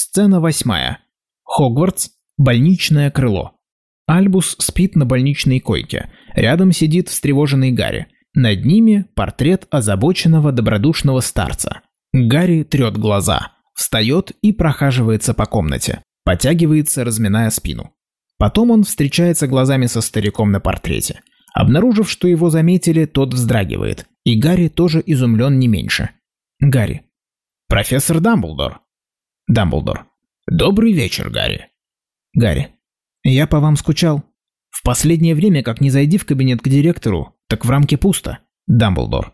Сцена 8. Хогвартс. Больничное крыло. Альбус спит на больничной койке. Рядом сидит встревоженный Гарри. Над ними портрет озабоченного добродушного старца. Гарри трет глаза, встает и прохаживается по комнате. Потягивается, разминая спину. Потом он встречается глазами со стариком на портрете. Обнаружив, что его заметили, тот вздрагивает. И Гарри тоже изумлен не меньше. Гарри. «Профессор Дамблдор». Дамблдор. «Добрый вечер, Гарри». Гарри. «Я по вам скучал. В последнее время, как не зайди в кабинет к директору, так в рамке пусто». Дамблдор.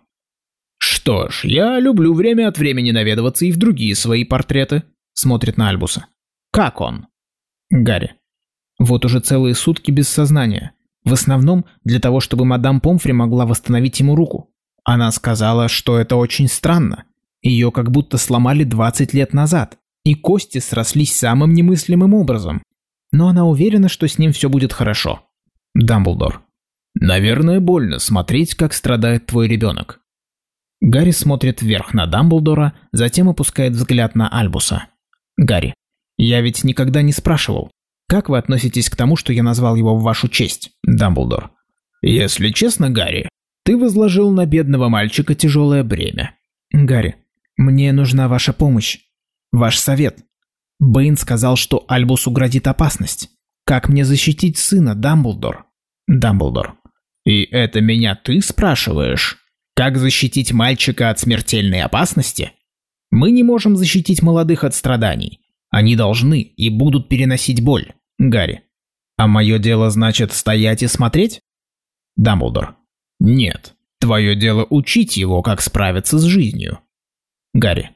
«Что ж, я люблю время от времени наведываться и в другие свои портреты». Смотрит на Альбуса. «Как он?» Гарри. «Вот уже целые сутки без сознания. В основном для того, чтобы мадам Помфри могла восстановить ему руку. Она сказала, что это очень странно. Ее как будто сломали 20 лет назад, и кости срослись самым немыслимым образом. Но она уверена, что с ним все будет хорошо». Дамблдор. «Наверное, больно смотреть, как страдает твой ребенок». Гарри смотрит вверх на Дамблдора, затем опускает взгляд на Альбуса. Гарри. «Я ведь никогда не спрашивал. Как вы относитесь к тому, что я назвал его в вашу честь?» Дамблдор. «Если честно, Гарри, ты возложил на бедного мальчика тяжелое бремя». Гарри. «Мне нужна ваша помощь. Ваш совет. Бэйн сказал, что Альбусу грозит опасность. Как мне защитить сына, Дамблдор?» Дамблдор. «И это меня ты спрашиваешь? Как защитить мальчика от смертельной опасности? Мы не можем защитить молодых от страданий. Они должны и будут переносить боль». Гарри. «А мое дело, значит, стоять и смотреть?» Дамблдор. «Нет. Твое дело учить его, как справиться с жизнью». Гарри.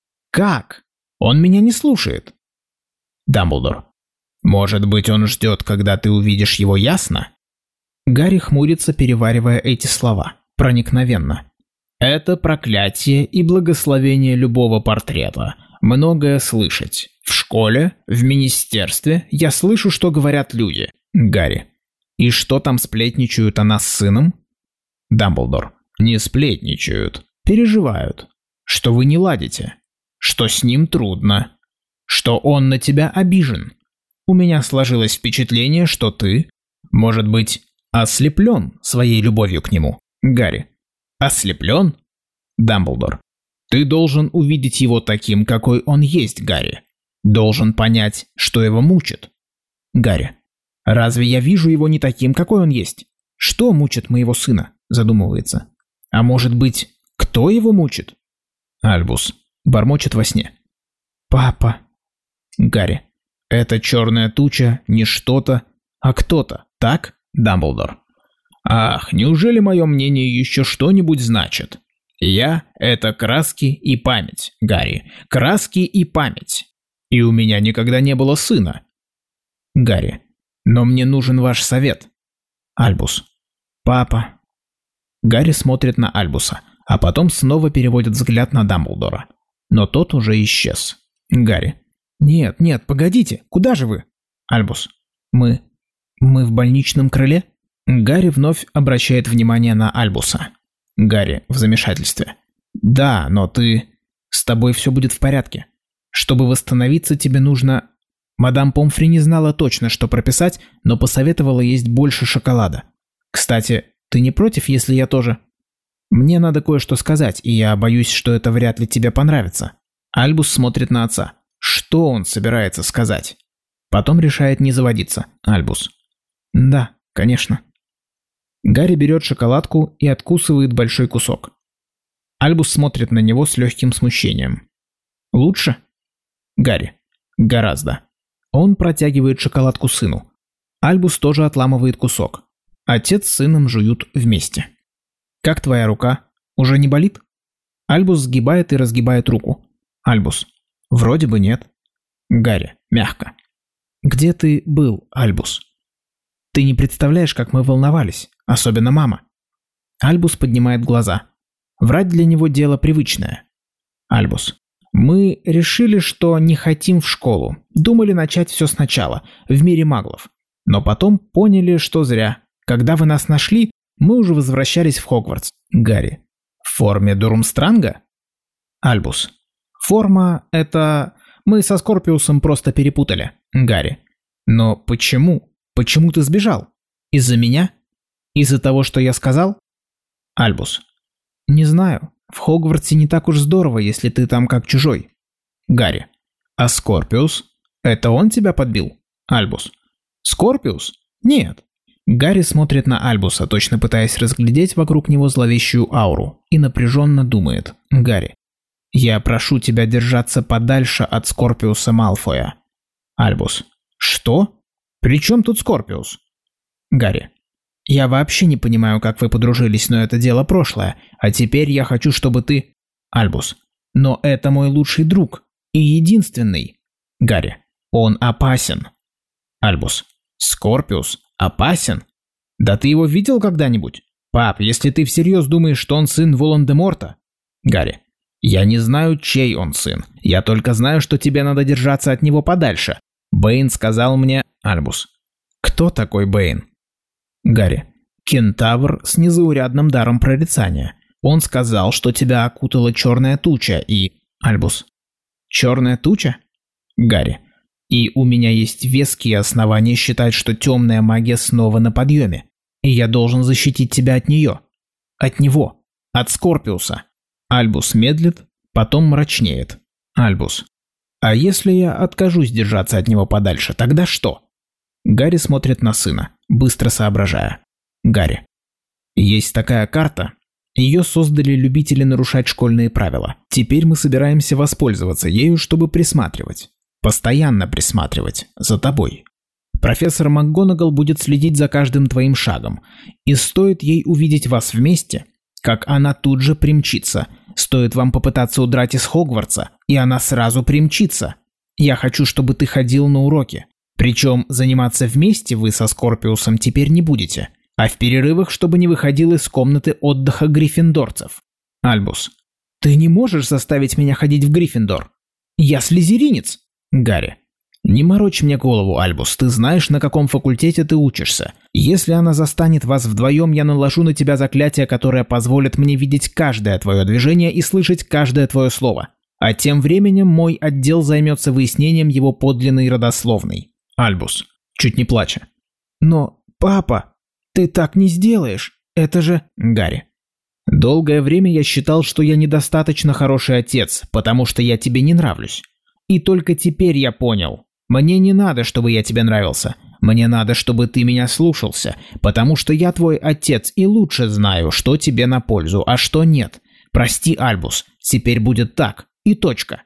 «Как? Он меня не слушает». Дамблдор. «Может быть, он ждет, когда ты увидишь его ясно?» Гарри хмурится, переваривая эти слова. Проникновенно. «Это проклятие и благословение любого портрета. Многое слышать. В школе, в министерстве я слышу, что говорят люди». Гарри. «И что там сплетничают о нас с сыном?» Дамблдор. «Не сплетничают. Переживают. Что вы не ладите. Что с ним трудно. Что он на тебя обижен. У меня сложилось впечатление, что ты, может быть, ослеплен своей любовью к нему». Гарри. «Ослеплен?» Дамблдор. «Ты должен увидеть его таким, какой он есть, Гарри. Должен понять, что его мучит». Гарри. «Разве я вижу его не таким, какой он есть? Что мучит моего сына?» Задумывается. «А может быть, кто его мучит?» Альбус. Бормочет во сне. «Папа». Гарри. «Это черная туча не что-то, а кто-то, так?» Дамблдор. «Ах, неужели мое мнение еще что-нибудь значит? Я — это краски и память, Гарри. Краски и память. И у меня никогда не было сына». Гарри. «Но мне нужен ваш совет». Альбус. «Папа». Гарри смотрит на Альбуса, а потом снова переводит взгляд на Дамблдора. Но тот уже исчез. Гарри. «Нет, погодите, куда же вы?» Альбус. Мы в больничном крыле?» Гарри вновь обращает внимание на Альбуса. Гарри в замешательстве. «Да, но с тобой все будет в порядке. Чтобы восстановиться, тебе нужно...» Мадам Помфри не знала точно, что прописать, но посоветовала есть больше шоколада. «Кстати, ты не против, если я тоже...» «Мне надо кое-что сказать, и я боюсь, что это вряд ли тебе понравится». Альбус смотрит на отца. Что он собирается сказать? Потом решает не заводиться. Альбус. «Да, конечно». Гарри берет шоколадку и откусывает большой кусок. Альбус смотрит на него с легким смущением. «Лучше?» Гарри. «Гораздо». Он протягивает шоколадку сыну. Альбус тоже отламывает кусок. Отец с сыном жуют вместе. «Как твоя рука? Уже не болит?» Альбус сгибает и разгибает руку. Альбус. «Вроде бы нет». Гарри. Мягко. «Где ты был, Альбус? Ты не представляешь, как мы волновались, особенно мама». Альбус поднимает глаза. Врать для него дело привычное. Альбус. «Мы решили, что не хотим в школу. Думали начать все сначала, в мире маглов. Но потом поняли, что зря. Когда вы нас нашли, мы уже возвращались в Хогвартс». Гарри. «В форме Дурмстранга?» Альбус. «Форма – это... Мы со Скорпиусом просто перепутали. Гарри. Но почему? Почему ты сбежал? Из-за меня? Из-за того, что я сказал? Альбус. Не знаю. В Хогвартсе не так уж здорово, если ты там как чужой. Гарри. А Скорпиус? Это он тебя подбил? Альбус. Скорпиус? Нет. Гарри смотрит на Альбуса, точно пытаясь разглядеть вокруг него зловещую ауру, и напряженно думает. Гарри. Я прошу тебя держаться подальше от Скорпиуса Малфоя. Альбус. Что? При чем тут Скорпиус? Гарри. Я вообще не понимаю, как вы подружились, но это дело прошлое, а теперь я хочу, чтобы ты... Альбус. Но это мой лучший друг. И единственный. Гарри. Он опасен. Альбус. Скорпиус опасен? Да ты его видел когда-нибудь? Пап, если ты всерьез думаешь, что он сын Волан-де-Морта... Гарри. Я не знаю, чей он сын. Я только знаю, что тебе надо держаться от него подальше. Бэйн сказал мне... Альбус. Кто такой Бэйн? Гарри. Кентавр с незаурядным даром прорицания. Он сказал, что тебя окутала черная туча и... Альбус. Черная туча? Гарри. И у меня есть веские основания считать, что темная магия снова на подъеме. И я должен защитить тебя от нее. От него. От Скорпиуса. Альбус медлит, потом мрачнеет. Альбус. А если я откажусь держаться от него подальше, тогда что? Гарри смотрит на сына, быстро соображая. Гарри. Есть такая карта. Ее создали любители нарушать школьные правила. Теперь мы собираемся воспользоваться ею, чтобы присматривать. Постоянно присматривать за тобой. Профессор МакГонагал будет следить за каждым твоим шагом. И стоит ей увидеть вас вместе, как она тут же примчится. Стоит вам попытаться удрать из Хогвартса, и она сразу примчится. Я хочу, чтобы ты ходил на уроки. Причем заниматься вместе вы со Скорпиусом теперь не будете. А в перерывах, чтобы не выходил из комнаты отдыха гриффиндорцев. Альбус. Ты не можешь заставить меня ходить в Гриффиндор. Я слизеринец. Гарри. Не морочь мне голову, Альбус. Ты знаешь, на каком факультете ты учишься. Если она застанет вас вдвоем, я наложу на тебя заклятие, которое позволит мне видеть каждое твое движение и слышать каждое твое слово. А тем временем мой отдел займется выяснением его подлинной родословной. Альбус. Чуть не плача. Но, папа, ты так не сделаешь. Это же... Гарри. Долгое время я считал, что я недостаточно хороший отец, потому что я тебе не нравлюсь. И только теперь я понял. Мне не надо, чтобы я тебе нравился. Мне надо, чтобы ты меня слушался, потому что я твой отец и лучше знаю, что тебе на пользу, а что нет. Прости, Альбус, теперь будет так. И точка.